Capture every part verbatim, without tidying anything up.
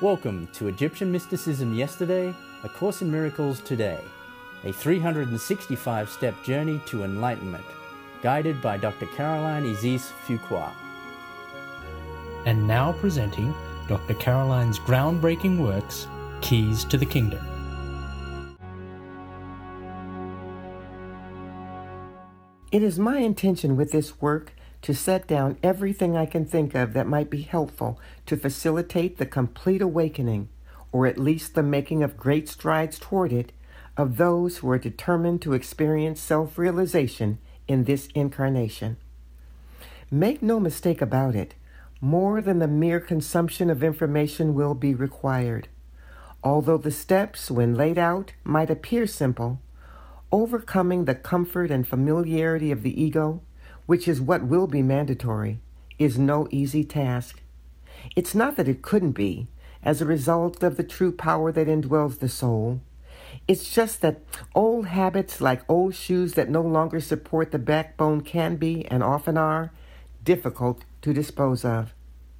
Welcome to Egyptian Mysticism Yesterday, A Course in Miracles Today, a three hundred sixty-five step journey to enlightenment, guided by Doctor Caroline Isis-Fuqua. And now presenting Doctor Caroline's groundbreaking works, Keys to the Kingdom. It is my intention with this work to set down everything I can think of that might be helpful to facilitate the complete awakening, or at least the making of great strides toward it, of those who are determined to experience self-realization in this incarnation. Make no mistake about it, more than the mere consumption of information will be required. Although the steps, when laid out, might appear simple, overcoming the comfort and familiarity of the ego, which is what will be mandatory, is no easy task. It's not that it couldn't be, as a result of the true power that indwells the soul. It's just that old habits, like old shoes that no longer support the backbone, can be, and often are, difficult to dispose of.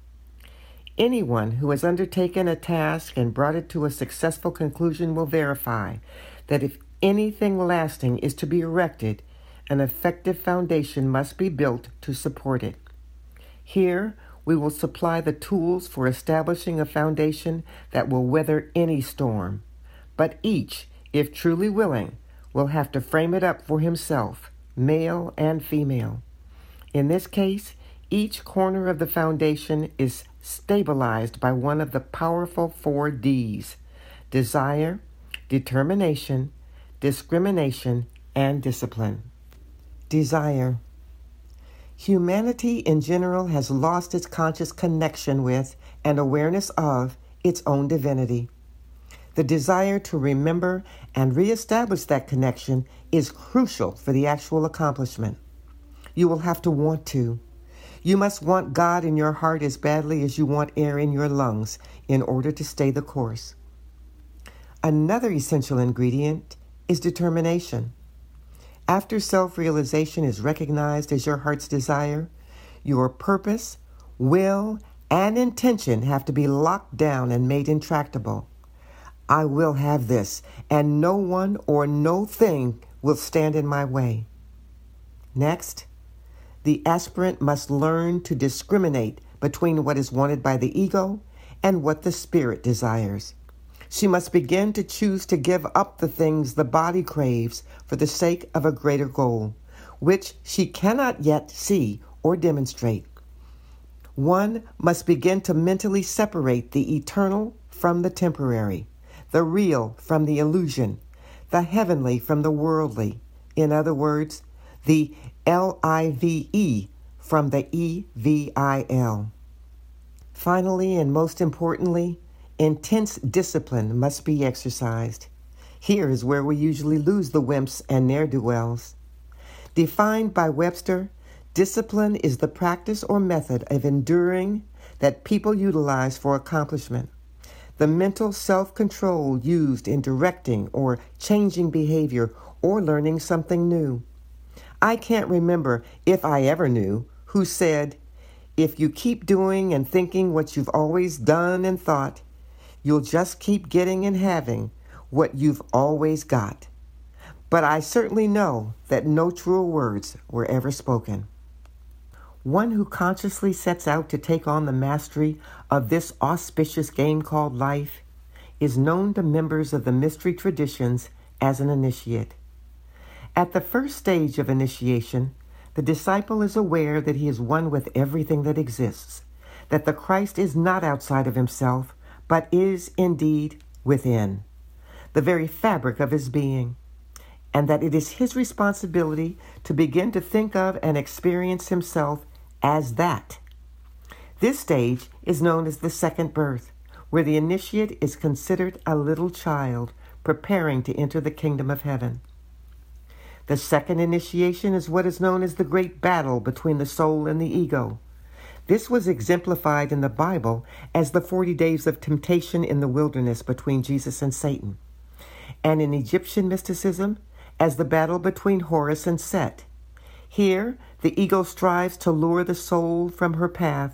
Anyone who has undertaken a task and brought it to a successful conclusion will verify that if anything lasting is to be erected, an effective foundation must be built to support it. Here, we will supply the tools for establishing a foundation that will weather any storm. But each, if truly willing, will have to frame it up for himself, male and female. In this case, each corner of the foundation is stabilized by one of the powerful four D's: desire, determination, discrimination, and discipline. Desire. Humanity in general has lost its conscious connection with and awareness of its own divinity. The desire to remember and reestablish that connection is crucial for the actual accomplishment. You will have to want to. You must want God in your heart as badly as you want air in your lungs in order to stay the course. Another essential ingredient is determination. After self-realization is recognized as your heart's desire, your purpose, will, and intention have to be locked down and made intractable. I will have this, and no one or no thing will stand in my way. Next, the aspirant must learn to discriminate between what is wanted by the ego and what the spirit desires. She must begin to choose to give up the things the body craves for the sake of a greater goal, which she cannot yet see or demonstrate. One must begin to mentally separate the eternal from the temporary, the real from the illusion, the heavenly from the worldly. In other words, the L I V E from the E V I L. Finally, and most importantly, intense discipline must be exercised. Here is where we usually lose the wimps and ne'er-do-wells. Defined by Webster, discipline is the practice or method of enduring that people utilize for accomplishment. The mental self-control used in directing or changing behavior or learning something new. I can't remember, if I ever knew, who said, "If you keep doing and thinking what you've always done and thought, you'll just keep getting and having what you've always got." But I certainly know that no truer words were ever spoken. One who consciously sets out to take on the mastery of this auspicious game called life is known to members of the mystery traditions as an initiate. At the first stage of initiation, the disciple is aware that he is one with everything that exists, that the Christ is not outside of himself, but is indeed within, the very fabric of his being, and that it is his responsibility to begin to think of and experience himself as that. This stage is known as the second birth, where the initiate is considered a little child preparing to enter the kingdom of heaven. The second initiation is what is known as the great battle between the soul and the ego. This was exemplified in the Bible as the forty days of temptation in the wilderness between Jesus and Satan, and in Egyptian mysticism as the battle between Horus and Set. Here, the ego strives to lure the soul from her path,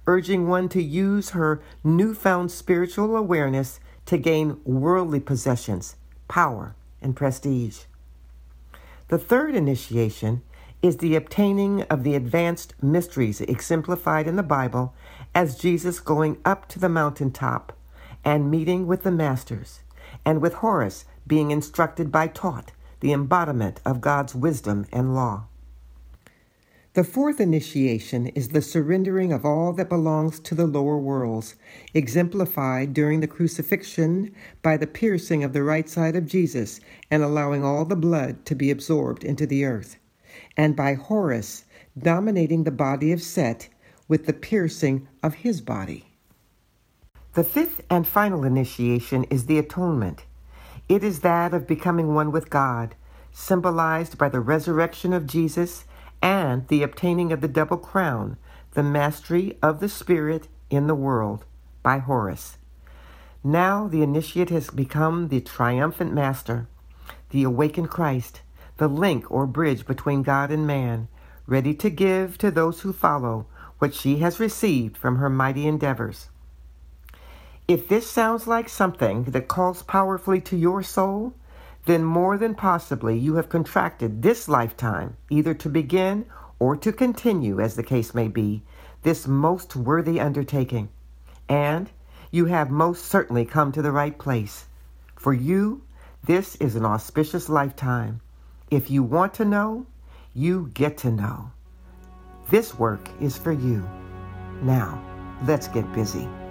urging one to use her newfound spiritual awareness to gain worldly possessions, power, and prestige. The third initiation is the obtaining of the advanced mysteries exemplified in the Bible as Jesus going up to the mountaintop and meeting with the masters, and with Horus being instructed by Thoth, the embodiment of God's wisdom and law. The fourth initiation is the surrendering of all that belongs to the lower worlds, exemplified during the crucifixion by the piercing of the right side of Jesus and allowing all the blood to be absorbed into the earth, and by Horus dominating the body of Set with the piercing of his body. The fifth and final initiation is the atonement. It is that of becoming one with God, symbolized by the resurrection of Jesus and the obtaining of the double crown, the mastery of the Spirit in the world, by Horus. Now the initiate has become the triumphant master, the awakened Christ, the link or bridge between God and man, ready to give to those who follow what she has received from her mighty endeavors. If this sounds like something that calls powerfully to your soul, then more than possibly you have contracted this lifetime, either to begin or to continue, as the case may be, this most worthy undertaking. And you have most certainly come to the right place. For you, this is an auspicious lifetime. If you want to know, you get to know. This work is for you. Now, let's get busy.